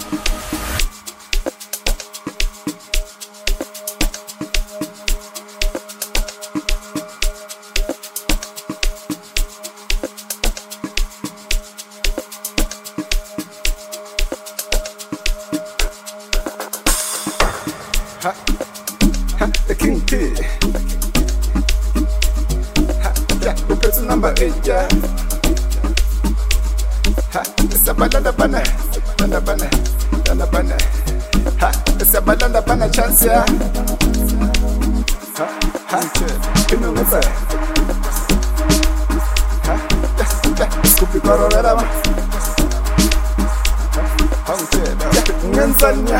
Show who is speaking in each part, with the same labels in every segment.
Speaker 1: The King P. Yeah, we person number 8, yeah. It's a balanda bana, bana bana, bana bana. It's a balanda bana chance, yeah. You know what's that? Scoopy Corona. Nganzanya.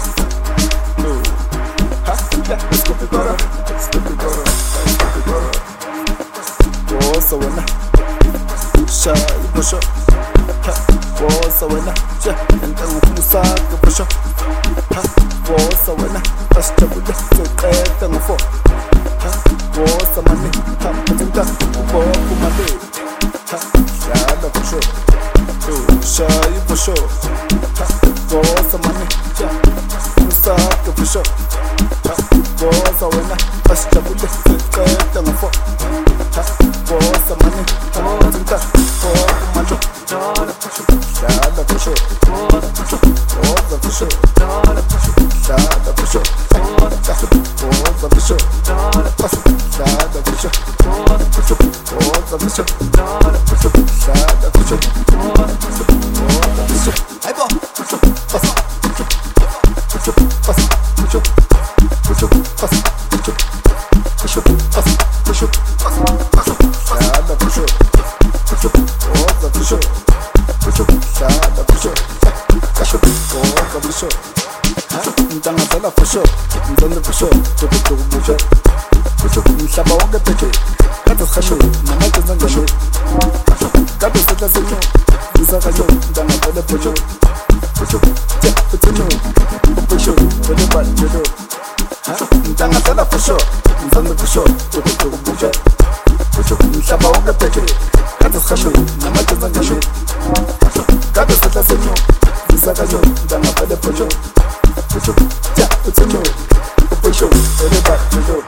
Speaker 1: Scoopy Corona. Scoopy Corona. Scoopy Corona. What's the winner? Shy for sure. What's the winner? And then we'll start for sure. What's the winner? First of all, let's get them for. What's the money? I'm putting that for my day. Yeah, for sure. Shy for sure. What's the money? Yeah, we'll start for sure. What's the winner? First of all, let's get them for. What's the money? I'm putting that for my day. Yeah, for sure. What's the for sure? Yeah, for sure. What's the for sure? Ngizangazela for sure, ngizonde for sure, ngizokubusha. Mhlaba wonke phethe, kade sikhasho, namanje ngizangasho. Kade sitla senyo, ngizakasho, ngizangazela for sure. Yeah, it's a no, for sure, wele bajelo. Ngizangazela for sure, ngizonde for sure, ngizokubusha. Mhlaba wonke phethe, kade sikhasho, namanje ngizangasho. Kade sitla senyo, ngizakasho, ngizangazela for sure. Yeah, it's a no, for sure, wele bajelo.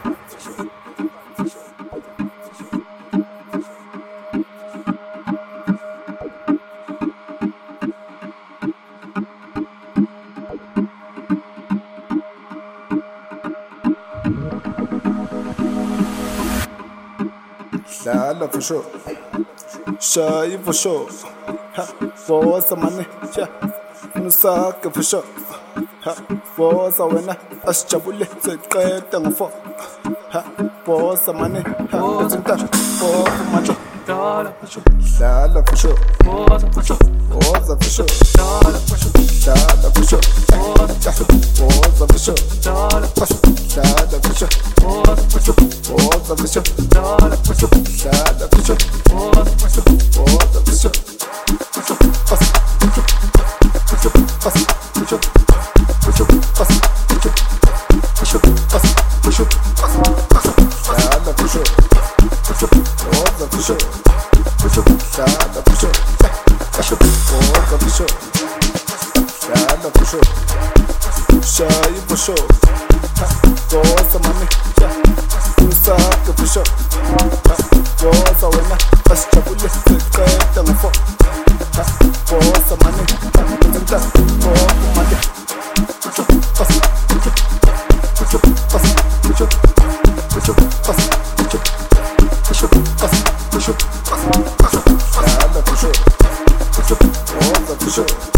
Speaker 1: Lala for sure, shy for sure. What's the money? Yeah, Nusaka for sure. What's the winner? Ashjabule, the great and for. What's the money? What's in touch? For my job. Lala for sure. Lala for sure. What's the for sure? What's the for sure? Lala for sure. Lala for sure. What's the for sure? Lala for sure. Lala for sure. What's the for sure? What's the for sure? Lala for sure. Lala for sure. What's the for sure? What's the for sure? Shy for sure. What's the money? Nusaka for sure. What's the winner? Ashjabule, the great and for. What's the money? Putting that for my day. For sure.